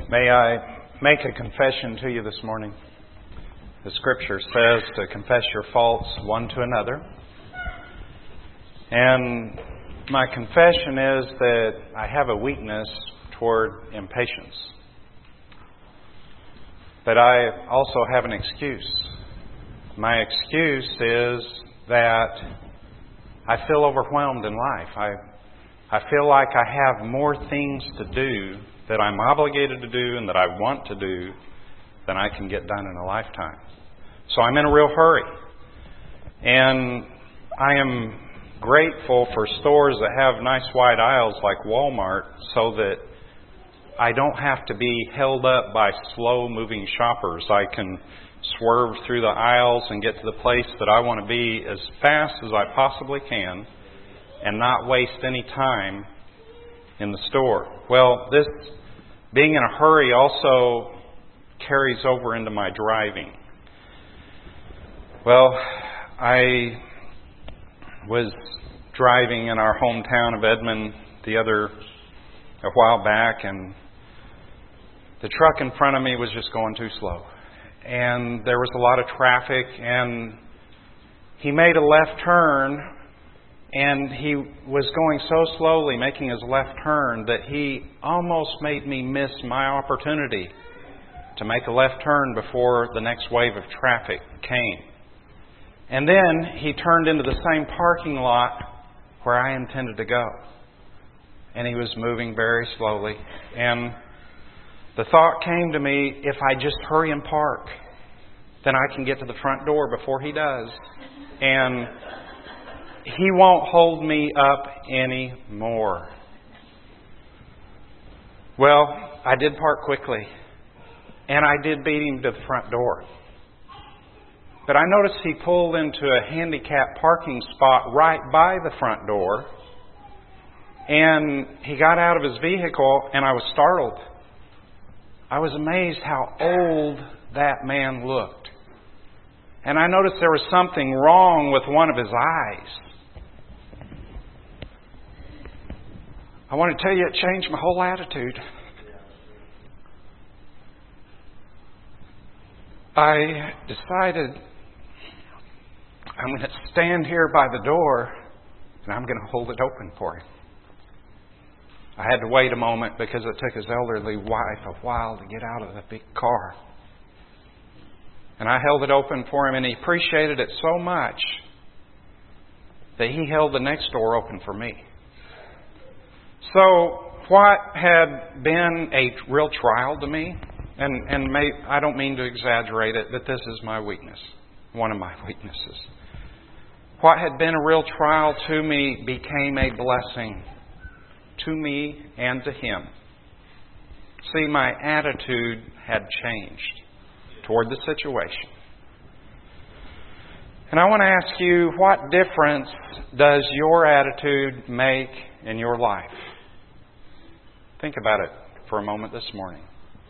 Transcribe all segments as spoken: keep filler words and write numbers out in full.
May I make a confession to you this morning? The Scripture says to confess your faults one to another. And my confession is that I have a weakness toward impatience. But I also have an excuse. My excuse is that I feel overwhelmed in life. I, I feel like I have more things to do that I'm obligated to do and that I want to do than I can get done in a lifetime. So I'm in a real hurry. And I am grateful for stores that have nice wide aisles like Walmart so that I don't have to be held up by slow-moving shoppers. I can swerve through the aisles and get to the place that I want to be as fast as I possibly can and not waste any time in the store. Well, this being in a hurry also carries over into my driving. Well, I was driving in our hometown of Edmond the other, a while back, and the truck in front of me was just going too slow. And there was a lot of traffic, and he made a left turn, and he was going so slowly, making his left turn, that he almost made me miss my opportunity to make a left turn before the next wave of traffic came. And then he turned into the same parking lot where I intended to go. And he was moving very slowly. And the thought came to me, if I just hurry and park, then I can get to the front door before he does. And he won't hold me up anymore. Well, I did park quickly. And I did beat him to the front door. But I noticed he pulled into a handicapped parking spot right by the front door. And he got out of his vehicle, and I was startled. I was amazed how old that man looked. And I noticed there was something wrong with one of his eyes. I want to tell you, it changed my whole attitude. I decided I'm going to stand here by the door and I'm going to hold it open for him. I had to wait a moment because it took his elderly wife a while to get out of the big car. And I held it open for him, and he appreciated it so much that he held the next door open for me. So what had been a real trial to me, and, and may, I don't mean to exaggerate it, but this is my weakness, one of my weaknesses. What had been a real trial to me became a blessing to me and to him. See, my attitude had changed toward the situation. And I want to ask you, what difference does your attitude make in your life? Think about it for a moment this morning.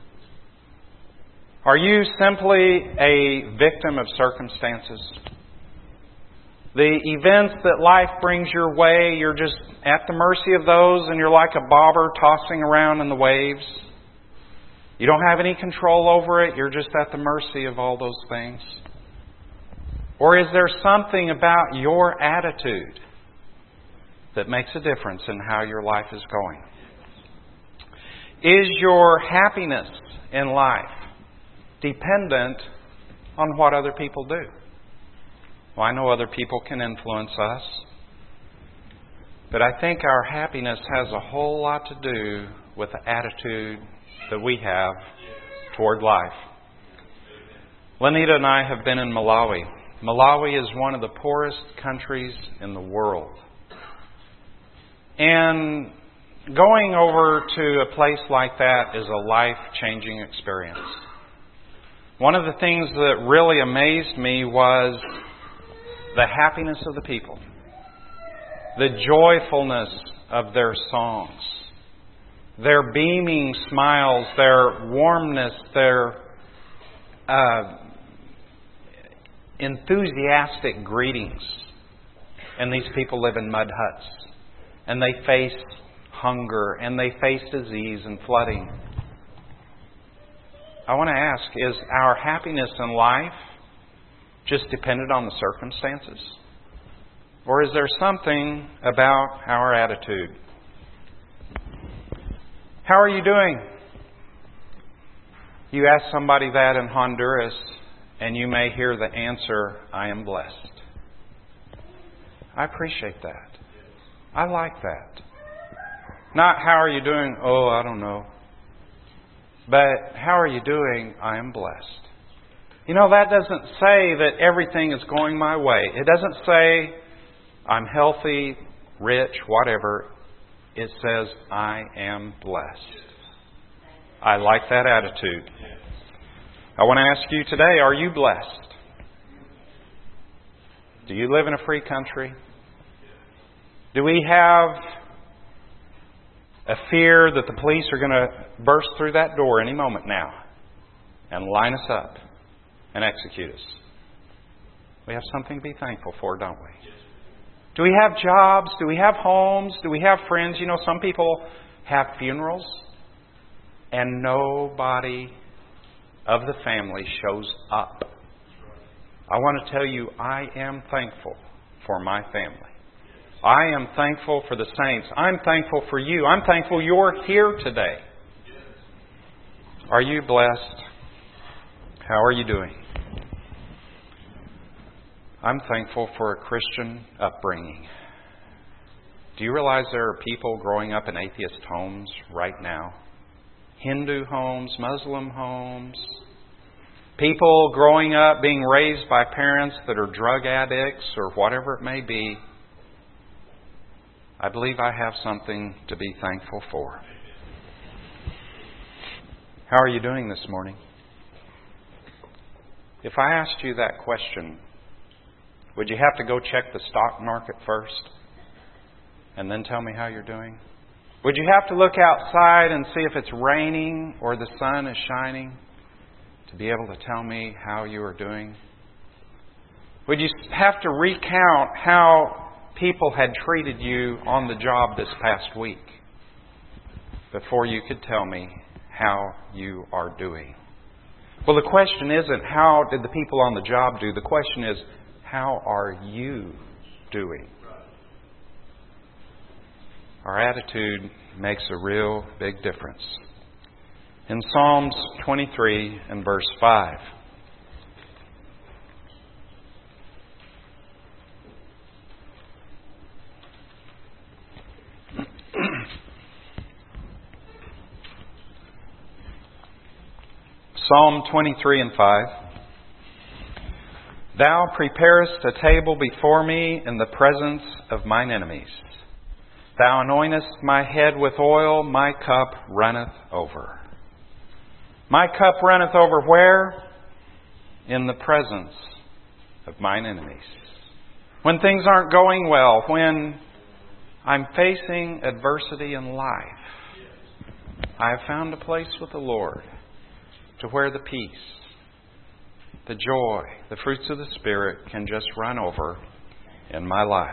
Are you simply a victim of circumstances? The events that life brings your way, you're just at the mercy of those, and you're like a bobber tossing around in the waves. You don't have any control over it. You're just at the mercy of all those things. Or is there something about your attitude that makes a difference in how your life is going? Is your happiness in life dependent on what other people do? Well, I know other people can influence us, but I think our happiness has a whole lot to do with the attitude that we have toward life. Lenita and I have been in Malawi. Malawi is one of the poorest countries in the world. And going over to a place like that is a life-changing experience. One of the things that really amazed me was the happiness of the people, the joyfulness of their songs, their beaming smiles, their warmness, their uh, enthusiastic greetings. And these people live in mud huts, and they face hunger, and they face disease and flooding. I want to ask, is our happiness in life just dependent on the circumstances? Or is there something about our attitude? How are you doing? You ask somebody that in Honduras, and you may hear the answer, I am blessed. I appreciate that. I like that. Not how are you doing? Oh, I don't know. But how are you doing? I am blessed. You know, that doesn't say that everything is going my way. It doesn't say I'm healthy, rich, whatever. It says I am blessed. I like that attitude. I want to ask you today, are you blessed? Do you live in a free country? Do we have a fear that the police are going to burst through that door any moment now and line us up and execute us? We have something to be thankful for, don't we? Do we have jobs? Do we have homes? Do we have friends? You know, some people have funerals and nobody of the family shows up. I want to tell you, I am thankful for my family. I am thankful for the saints. I'm thankful for you. I'm thankful you're here today. Are you blessed? How are you doing? I'm thankful for a Christian upbringing. Do you realize there are people growing up in atheist homes right now? Hindu homes, Muslim homes. People growing up being raised by parents that are drug addicts or whatever it may be. I believe I have something to be thankful for. How are you doing this morning? If I asked you that question, would you have to go check the stock market first and then tell me how you're doing? Would you have to look outside and see if it's raining or the sun is shining to be able to tell me how you are doing? Would you have to recount how people had treated you on the job this past week before you could tell me how you are doing? Well, the question isn't how did the people on the job do. The question is, how are you doing? Our attitude makes a real big difference. In Psalms twenty-three and verse five, Psalm twenty-three and five. Thou preparest a table before me in the presence of mine enemies. Thou anointest my head with oil, my cup runneth over. My cup runneth over where? In the presence of mine enemies. When things aren't going well, when I'm facing adversity in life, I have found a place with the Lord to where the peace, the joy, the fruits of the Spirit can just run over in my life.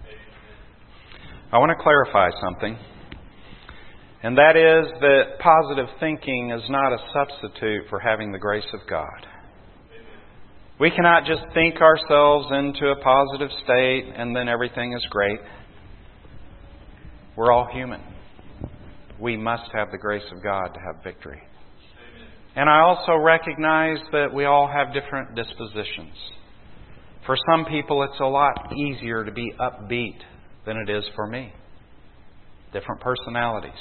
I want to clarify something, and that is that positive thinking is not a substitute for having the grace of God. We cannot just think ourselves into a positive state and then everything is great. We're all human. We must have the grace of God to have victory. And I also recognize that we all have different dispositions. For some people, it's a lot easier to be upbeat than it is for me. Different personalities.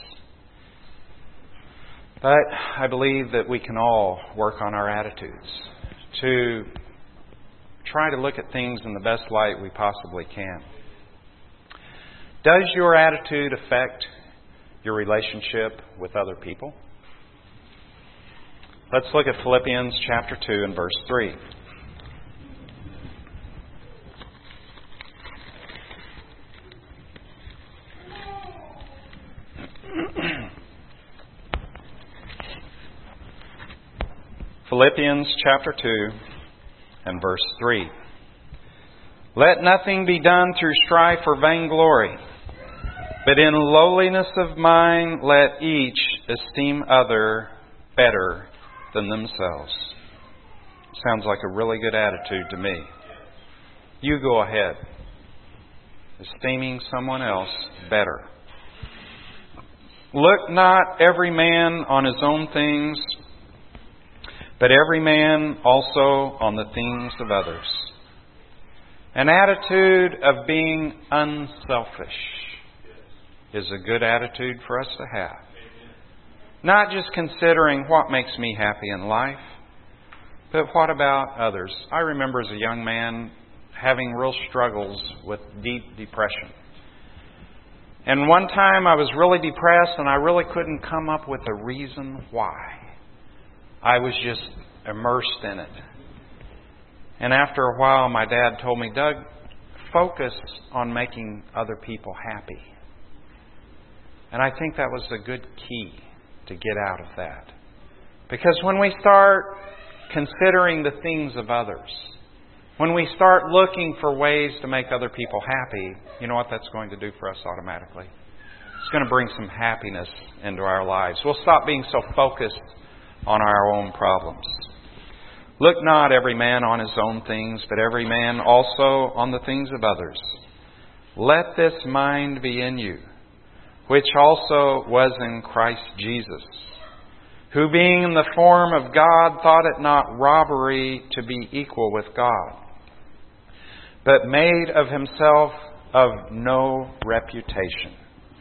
But I believe that we can all work on our attitudes to try to look at things in the best light we possibly can. Does your attitude affect your relationship with other people? Let's look at Philippians chapter two and verse three. Philippians chapter two and verse three. Let nothing be done through strife or vainglory, but in lowliness of mind let each esteem other better than themselves. Sounds like a really good attitude to me. You go ahead, esteeming someone else better. Look not every man on his own things, but every man also on the things of others. An attitude of being unselfish is a good attitude for us to have. Not just considering what makes me happy in life, but what about others? I remember as a young man having real struggles with deep depression. And one time I was really depressed and I really couldn't come up with a reason why. I was just immersed in it. And after a while my dad told me, Doug, focus on making other people happy. And I think that was a good key to get out of that. Because when we start considering the things of others, when we start looking for ways to make other people happy, you know what that's going to do for us automatically? It's going to bring some happiness into our lives. We'll stop being so focused on our own problems. Look not every man on his own things, but every man also on the things of others. Let this mind be in you, which also was in Christ Jesus, who being in the form of God thought it not robbery to be equal with God, but made of himself of no reputation.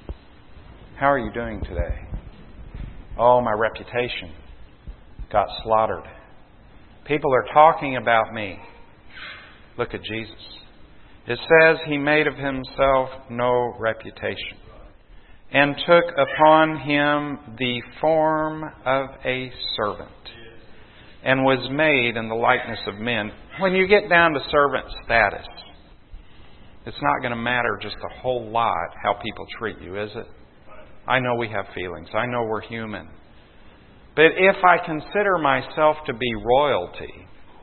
How are you doing today? Oh, my reputation got slaughtered. People are talking about me. Look at Jesus. It says he made of himself no reputation, and took upon him the form of a servant, and was made in the likeness of men. When you get down to servant status, it's not going to matter just a whole lot how people treat you, is it? I know we have feelings. I know we're human. But if I consider myself to be royalty,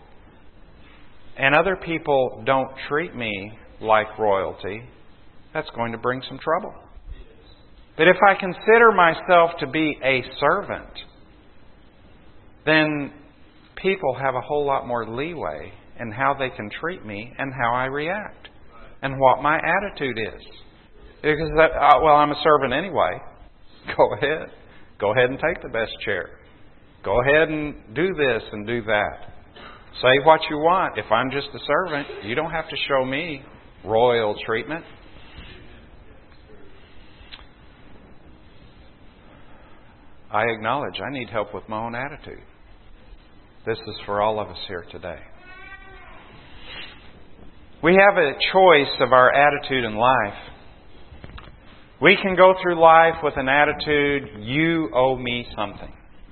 and other people don't treat me like royalty, that's going to bring some trouble. But if I consider myself to be a servant, then people have a whole lot more leeway in how they can treat me and how I react and what my attitude is. Because, that, uh, well, I'm a servant anyway. Go ahead. Go ahead and take the best chair. Go ahead and do this and do that. Say what you want. If I'm just a servant, you don't have to show me royal treatment. I acknowledge I need help with my own attitude. This is for all of us here today. We have a choice of our attitude in life. We can go through life with an attitude, you owe me something.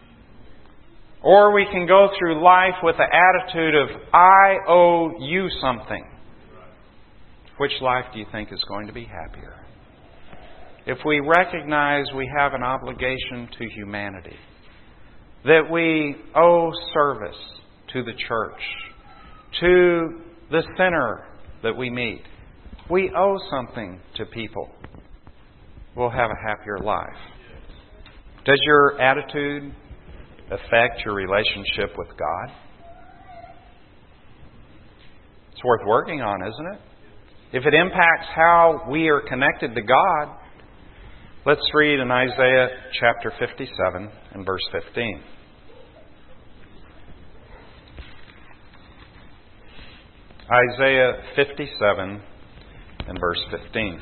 Or we can go through life with the attitude of, I owe you something. Which life do you think is going to be happier? If we recognize we have an obligation to humanity, that we owe service to the church, to the sinner that we meet, we owe something to people, we'll have a happier life. Does your attitude affect your relationship with God? It's worth working on, isn't it? If it impacts how we are connected to God, let's read in Isaiah chapter fifty-seven and verse fifteen. Isaiah fifty-seven and verse fifteen.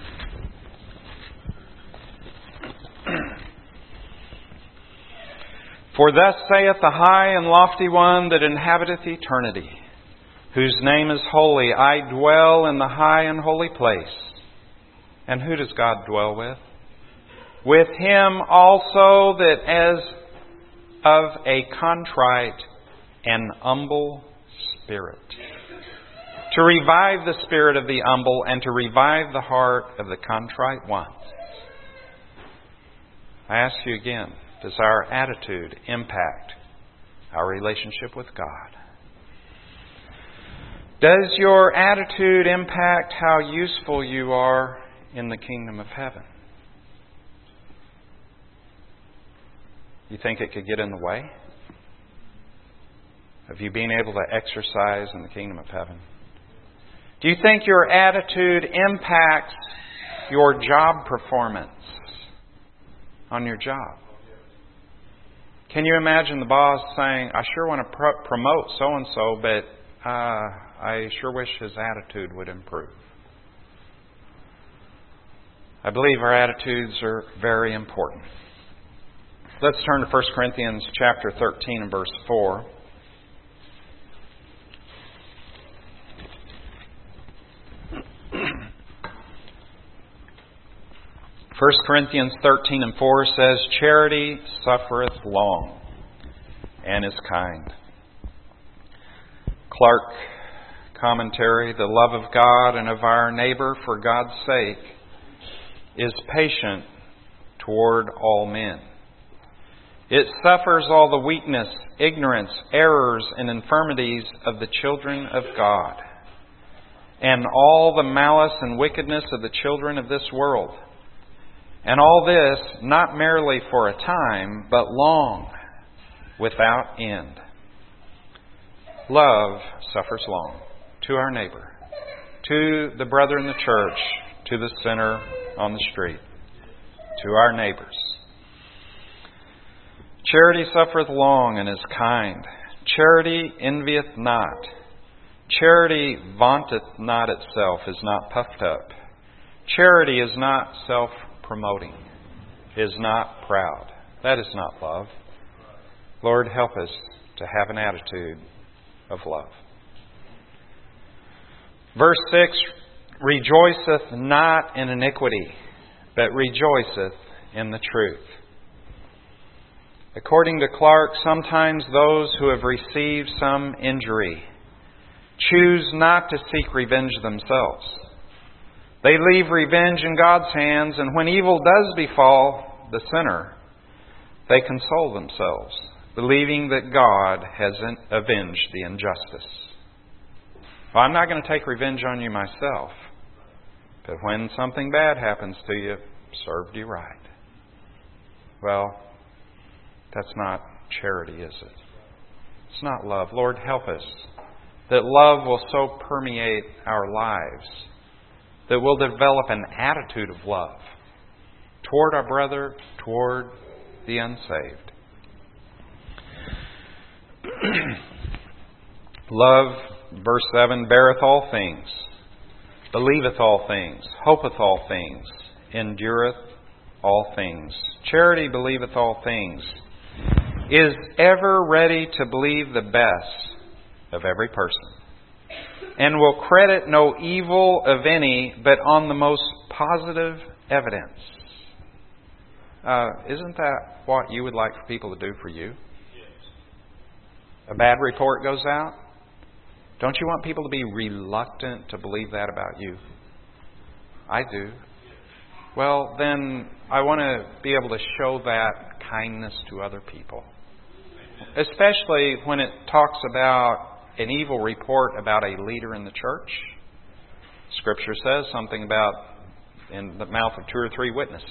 For thus saith the high and lofty one that inhabiteth eternity, whose name is holy, I dwell in the high and holy place. And who does God dwell with? With him also that as of a contrite and humble spirit, to revive the spirit of the humble and to revive the heart of the contrite ones. I ask you again, does our attitude impact our relationship with God? Does your attitude impact how useful you are in the kingdom of heaven? You think it could get in the way? of you being able to exercise in the kingdom of heaven? Do you think your attitude impacts your job performance on your job? Can you imagine the boss saying, I sure want to pro- promote so-and-so, but uh, I sure wish his attitude would improve? I believe our attitudes are very important. Let's turn to First Corinthians chapter thirteen and verse four. First Corinthians thirteen and four says, Charity suffereth long and is kind. Clark commentary, the love of God and of our neighbor for God's sake is patient toward all men. It suffers all the weakness, ignorance, errors, and infirmities of the children of God, and all the malice and wickedness of the children of this world. And all this not merely for a time, but long, without end. Love suffers long to our neighbor, to the brother in the church, to the sinner on the street, to our neighbors. Charity suffereth long and is kind. Charity envieth not. Charity vaunteth not itself, is not puffed up. Charity is not self-promoting, is not proud. That is not love. Lord, help us to have an attitude of love. Verse six, rejoiceth not in iniquity, but rejoiceth in the truth. According to Clark, sometimes those who have received some injury choose not to seek revenge themselves. They leave revenge in God's hands, and when evil does befall the sinner, they console themselves, believing that God has avenged the injustice. Well, I'm not going to take revenge on you myself, but when something bad happens to you, served you right. Well, that's not charity, is it? It's not love. Lord, help us that love will so permeate our lives that we'll develop an attitude of love toward our brother, toward the unsaved. Love, verse seven, beareth all things, believeth all things, hopeth all things, endureth all things. Charity believeth all things, is ever ready to believe the best of every person, and will credit no evil of any, but on the most positive evidence. Uh, isn't that what you would like for people to do for you? A bad report goes out? Don't you want people to be reluctant to believe that about you? I do. Well, then I want to be able to show that kindness to other people. Especially when it talks about an evil report about a leader in the church. Scripture says something about in the mouth of two or three witnesses.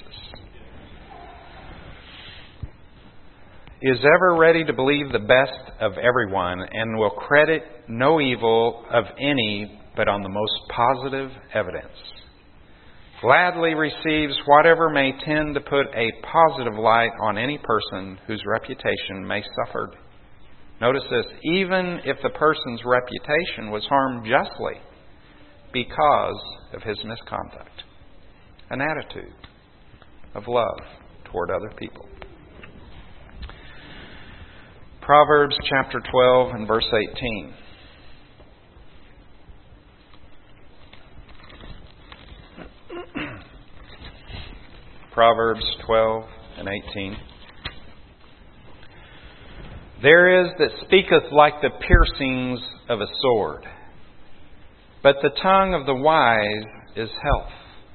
Is ever ready to believe the best of everyone, and will credit no evil of any, but on the most positive evidence. Gladly receives whatever may tend to put a positive light on any person whose reputation may suffer. Notice this, even if the person's reputation was harmed justly because of his misconduct. An attitude of love toward other people. Proverbs chapter twelve and verse eighteen. Proverbs twelve and eighteen. There is that speaketh like the piercings of a sword, but the tongue of the wise is health.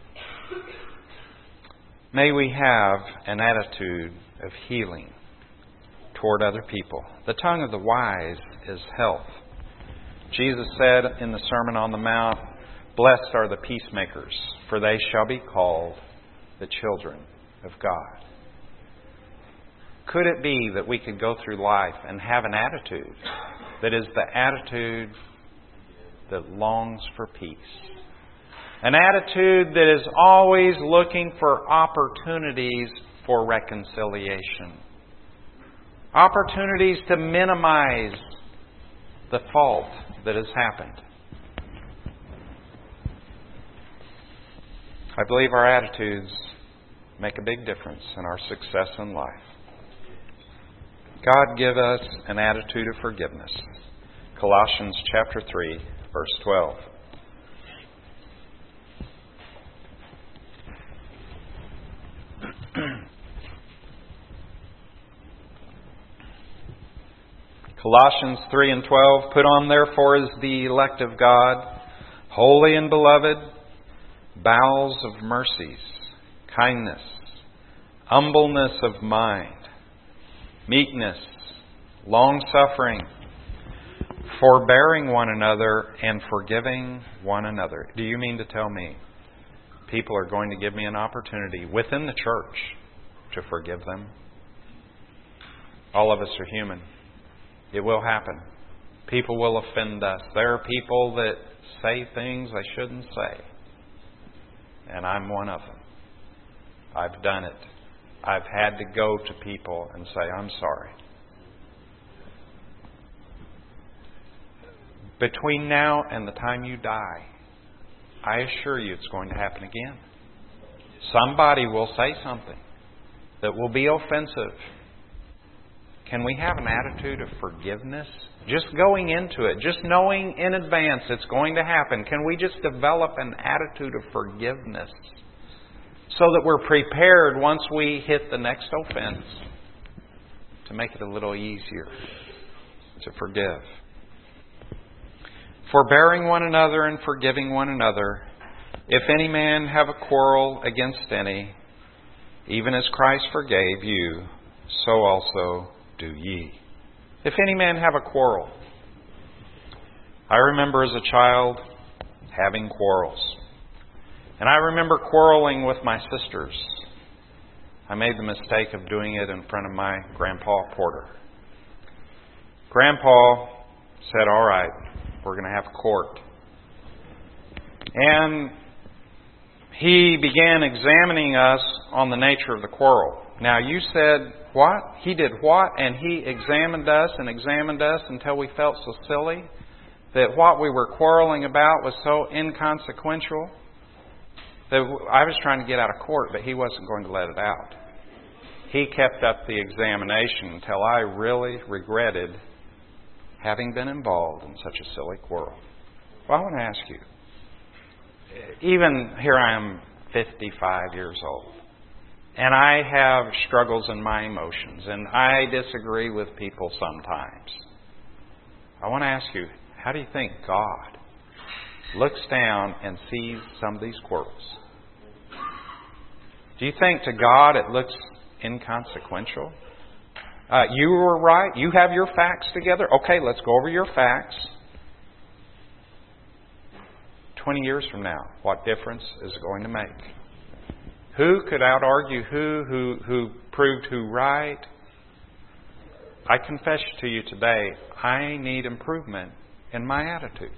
May we have an attitude of healing toward other people. The tongue of the wise is health. Jesus said in the Sermon on the Mount, blessed are the peacemakers, for they shall be called the children of God. Could it be that we could go through life and have an attitude that is the attitude that longs for peace. An attitude that is always looking for opportunities for reconciliation. Opportunities to minimize the fault that has happened. I believe our attitudes make a big difference in our success in life. God, give us an attitude of forgiveness. Colossians chapter three, verse twelve. Colossians three and twelve, put on therefore as the elect of God, holy and beloved, bowels of mercies, kindness, humbleness of mind, meekness, long-suffering, forbearing one another and forgiving one another. Do you mean to tell me people are going to give me an opportunity within the church to forgive them? All of us are human. It will happen. People will offend us. There are people that say things they shouldn't say. And I'm one of them. I've done it. I've had to go to people and say, I'm sorry. Between now and the time you die, I assure you it's going to happen again. Somebody will say something that will be offensive. Can we have an attitude of forgiveness? Just going into it, just knowing in advance it's going to happen. Can we just develop an attitude of forgiveness so that we're prepared once we hit the next offense to make it a little easier to forgive? Forbearing one another and forgiving one another, if any man have a quarrel against any, even as Christ forgave you, so also do ye. If any man have a quarrel. I remember as a child having quarrels. And I remember quarreling with my sisters. I made the mistake of doing it in front of my Grandpa Porter. Grandpa said, all right, we're going to have court. And he began examining us on the nature of the quarrel. Now you said, what? He did what? And he examined us and examined us until we felt so silly that what we were quarreling about was so inconsequential that I was trying to get out of court, but he wasn't going to let it out. He kept up the examination until I really regretted having been involved in such a silly quarrel. Well, I want to ask you, even here I am fifty-five years old, and I have struggles in my emotions, and I disagree with people sometimes. I want to ask you, how do you think God looks down and sees some of these quarrels? Do you think to God it looks inconsequential? Uh, you were right. You have your facts together. Okay, let's go over your facts. Twenty years from now, what difference is it going to make? Who could out-argue who, who, who proved who right? I confess to you today, I need improvement in my attitude.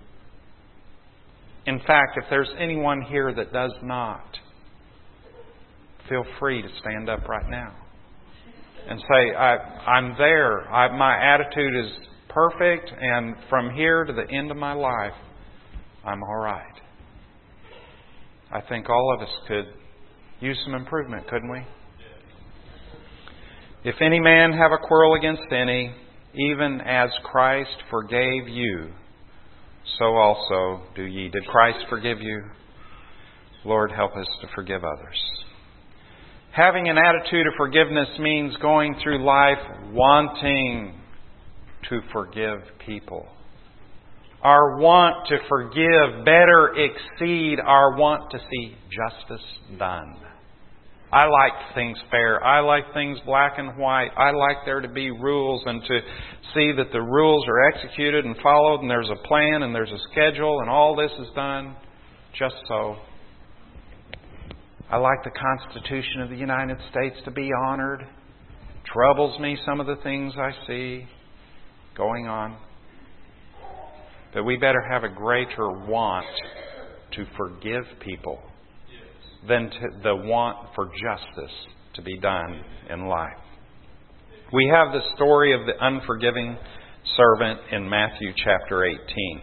In fact, if there's anyone here that does not, feel free to stand up right now and say, I, I'm there. I, my attitude is perfect, and from here to the end of my life, I'm all right. I think all of us could use some improvement, couldn't we? If any man have a quarrel against any, even as Christ forgave you, so also do ye. Did Christ forgive you? Lord, help us to forgive others. Having an attitude of forgiveness means going through life wanting to forgive people. Our want to forgive better exceed our want to see justice done. I like things fair. I like things black and white. I like there to be rules and to see that the rules are executed and followed, and there's a plan and there's a schedule and all this is done just so. I like the Constitution of the United States to be honored. Troubles me some of the things I see. going on. But we better have a greater want to forgive people than to the want for justice to be done in life. We have the story of the unforgiving servant in Matthew chapter eighteen.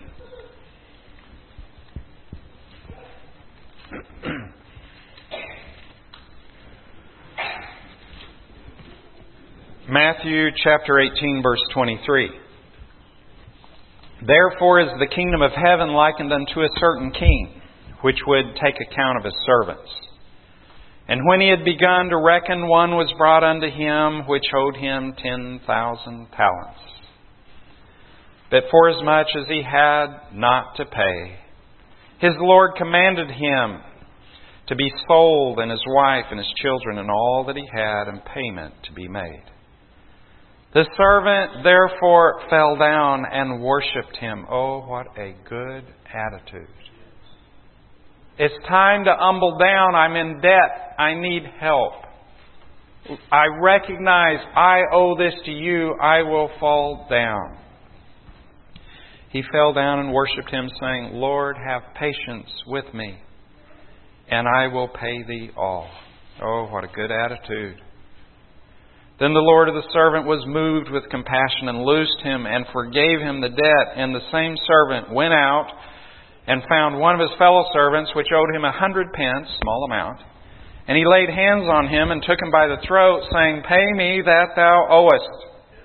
Matthew chapter eighteen, verse twenty-three. Therefore is the kingdom of heaven likened unto a certain king, which would take account of his servants. And when he had begun to reckon, one was brought unto him, which owed him ten thousand talents. But forasmuch as he had not to pay, his Lord commanded him to be sold, and his wife and his children and all that he had, and payment to be made. The servant therefore fell down and worshipped him. Oh, what a good attitude. It's time to humble down. I'm in debt. I need help. I recognize I owe this to you. I will fall down. He fell down and worshipped him, saying, Lord, have patience with me, and I will pay thee all. Oh, what a good attitude. Then the Lord of the servant was moved with compassion and loosed him and forgave him the debt. And the same servant went out and found one of his fellow servants, which owed him a hundred pence, small amount. And he laid hands on him and took him by the throat, saying, Pay me that thou owest.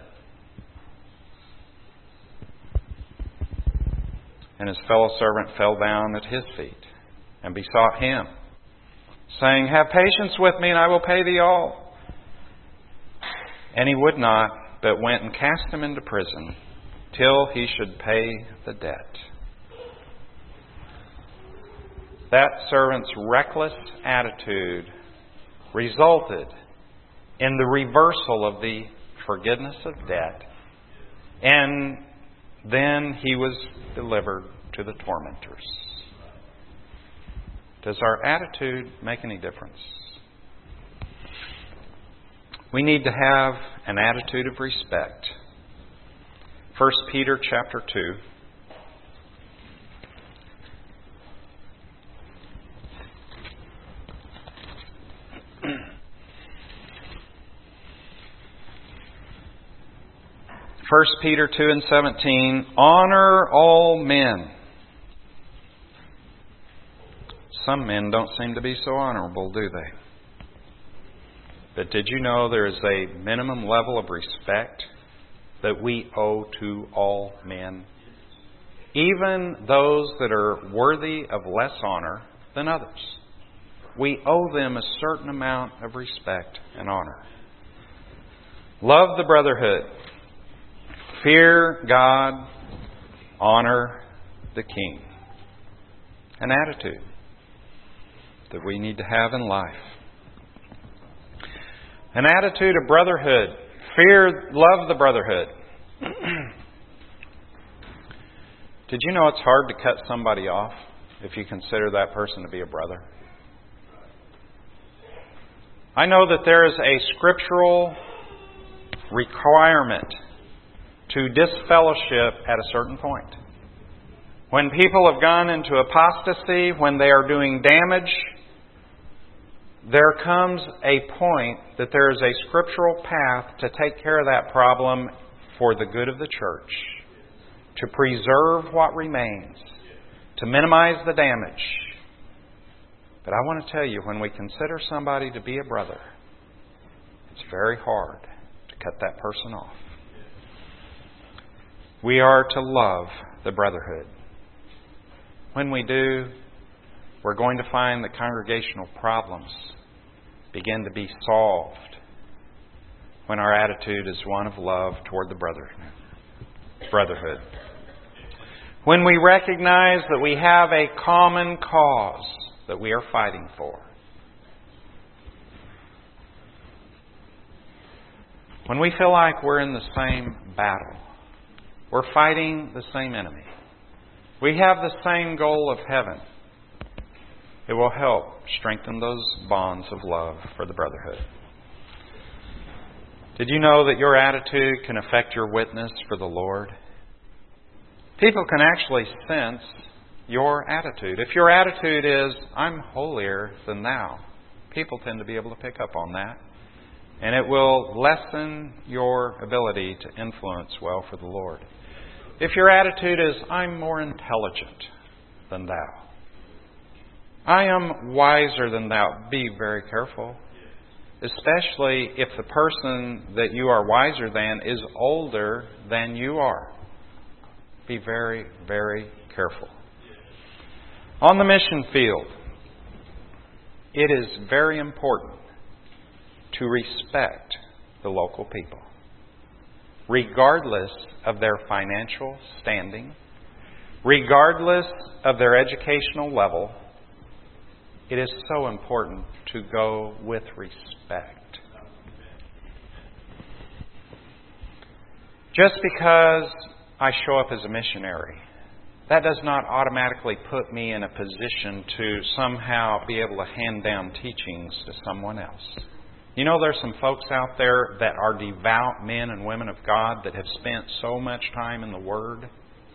And his fellow servant fell down at his feet and besought him, saying, Have patience with me, and I will pay thee all. And he would not, but went and cast him into prison till he should pay the debt. That servant's reckless attitude resulted in the reversal of the forgiveness of debt, and then he was delivered to the tormentors. Does our attitude make any difference? We need to have an attitude of respect. First Peter chapter two. First Peter two and seventeen. Honor all men. Some men don't seem to be so honorable, do they? But did you know there is a minimum level of respect that we owe to all men? Even those that are worthy of less honor than others. We owe them a certain amount of respect and honor. Love the brotherhood. Fear God. Honor the King. An attitude that we need to have in life. An attitude of brotherhood. Fear, love the brotherhood. Did you know it's hard to cut somebody off if you consider that person to be a brother? I know that there is a scriptural requirement to disfellowship at a certain point. When people have gone into apostasy, when they are doing damage, there comes a point that there is a scriptural path to take care of that problem for the good of the church, to preserve what remains, to minimize the damage. But I want to tell you, when we consider somebody to be a brother, it's very hard to cut that person off. We are to love the brotherhood. When we do, we're going to find that congregational problems begin to be solved when our attitude is one of love toward the brother, brotherhood. When we recognize that we have a common cause that we are fighting for. When we feel like we're in the same battle, we're fighting the same enemy. We have the same goal of heaven. It will help strengthen those bonds of love for the brotherhood. Did you know that your attitude can affect your witness for the Lord? People can actually sense your attitude. If your attitude is, I'm holier than thou, people tend to be able to pick up on that. And it will lessen your ability to influence well for the Lord. If your attitude is, I'm more intelligent than thou, I am wiser than thou, be very careful. Especially if the person that you are wiser than is older than you are. Be very, very careful. On the mission field, it is very important to respect the local people, regardless of their financial standing, regardless of their educational level. It is so important to go with respect. Just because I show up as a missionary, that does not automatically put me in a position to somehow be able to hand down teachings to someone else. You know, there's some folks out there that are devout men and women of God that have spent so much time in the Word.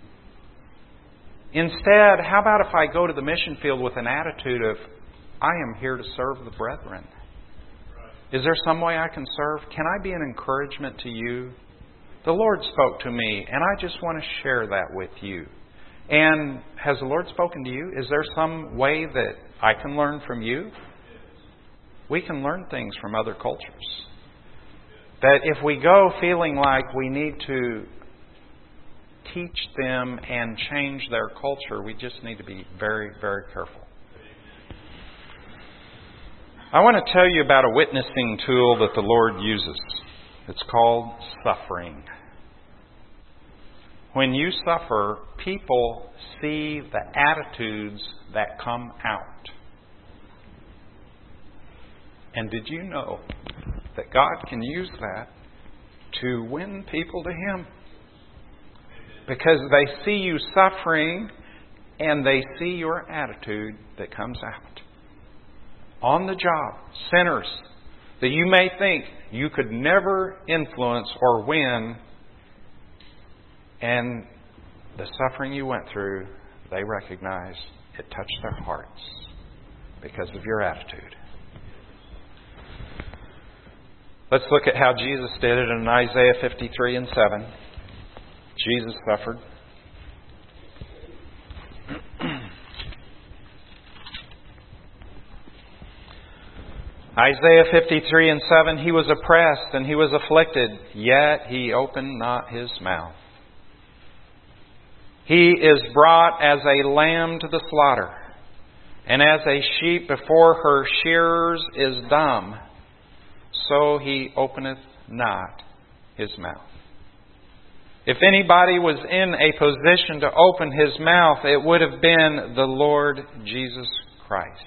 Instead, how about if I go to the mission field with an attitude of, I am here to serve the brethren. Is there some way I can serve? Can I be an encouragement to you? The Lord spoke to me, and I just want to share that with you. And has the Lord spoken to you? Is there some way that I can learn from you? We can learn things from other cultures. That if we go feeling like we need to teach them and change their culture, we just need to be very, very careful. I want to tell you about a witnessing tool that the Lord uses. It's called suffering. When you suffer, people see the attitudes that come out. And did you know that God can use that to win people to Him? Because they see you suffering and they see your attitude that comes out. On the job, sinners that you may think you could never influence or win, and the suffering you went through, they recognize it touched their hearts because of your attitude. Let's look at how Jesus did it in Isaiah fifty-three and seven. Jesus suffered. Isaiah fifty-three and seven, He was oppressed and He was afflicted, yet He opened not His mouth. He is brought as a lamb to the slaughter, and as a sheep before her shearers is dumb, so He openeth not His mouth. If anybody was in a position to open His mouth, it would have been the Lord Jesus Christ.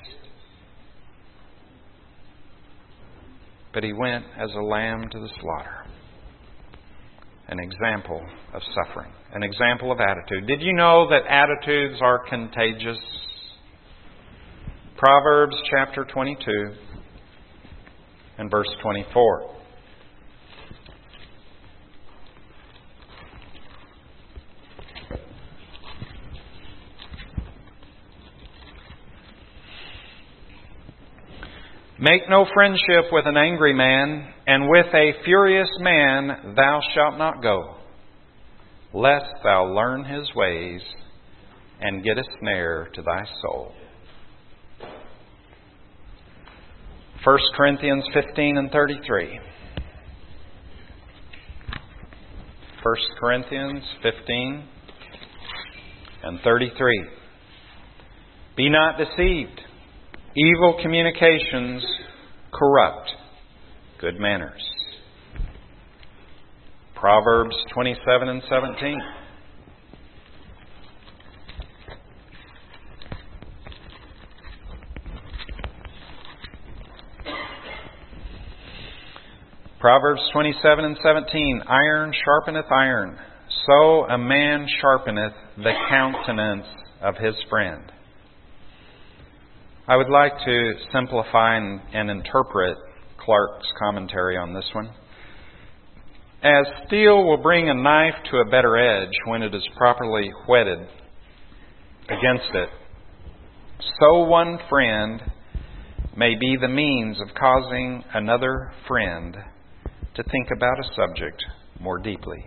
But He went as a lamb to the slaughter. An example of suffering. An example of attitude. Did you know that attitudes are contagious? Proverbs chapter twenty-two and verse twenty-four. Make no friendship with an angry man, and with a furious man thou shalt not go, lest thou learn his ways and get a snare to thy soul. First Corinthians fifteen and thirty-three. First Corinthians fifteen and thirty-three. Be not deceived. Evil communications corrupt good manners. Proverbs twenty-seven and seventeen. Proverbs twenty-seven and seventeen. Iron sharpeneth iron, so a man sharpeneth the countenance of his friend. I would like to simplify and, and interpret Clark's commentary on this one. As steel will bring a knife to a better edge when it is properly whetted against it, so one friend may be the means of causing another friend to think about a subject more deeply.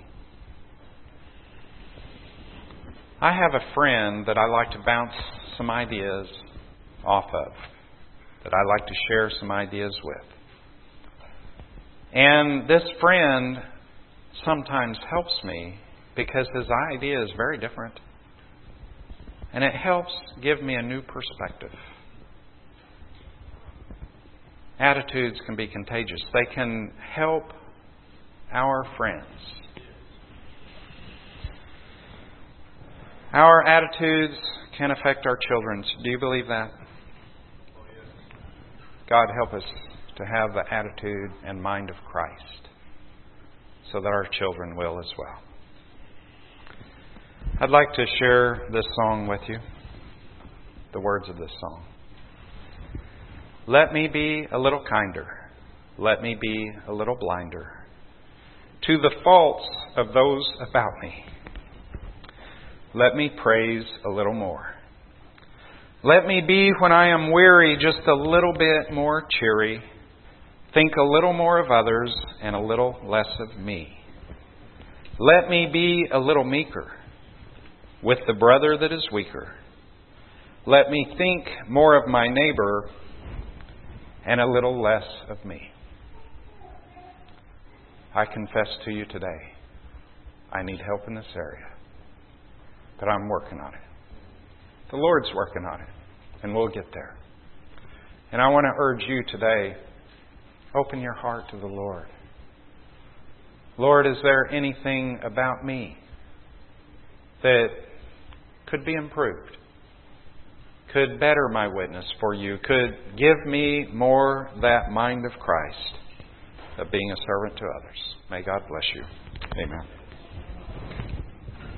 I have a friend that I like to bounce some ideas off of, that I like to share some ideas with. And this friend sometimes helps me because his idea is very different. And it helps give me a new perspective. Attitudes can be contagious. They can help our friends. Our attitudes can affect our children's. Do you believe that? God help us to have the attitude and mind of Christ so that our children will as well. I'd like to share this song with you, the words of this song. Let me be a little kinder. Let me be a little blinder to the faults of those about me. Let me praise a little more. Let me be, when I am weary, just a little bit more cheery. Think a little more of others and a little less of me. Let me be a little meeker with the brother that is weaker. Let me think more of my neighbor and a little less of me. I confess to you today, I need help in this area. But I'm working on it. The Lord's working on it. And we'll get there. And I want to urge you today, open your heart to the Lord. Lord, is there anything about me that could be improved? Could better my witness for you? Could give me more that mind of Christ of being a servant to others? May God bless you. Amen.